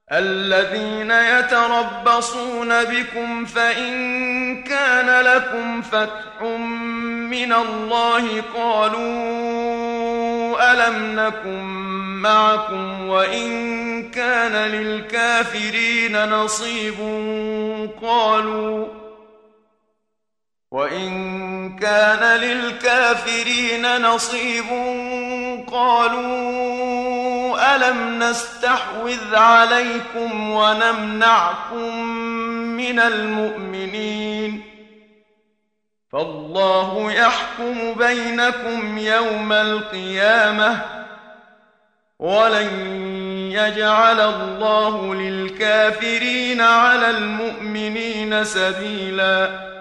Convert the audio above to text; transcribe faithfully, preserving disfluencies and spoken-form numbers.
الذين يتربصون بكم فإن كان لكم فتح من الله قالوا ألم نكن معكم وإن كان للكافرين نصيب قالوا وإن كان للكافرين نصيب قالوا ألم نستحوذ عليكم ونمنعكم من المؤمنين فالله يحكم بينكم يوم القيامة ولن يجعل الله للكافرين على المؤمنين سبيلاً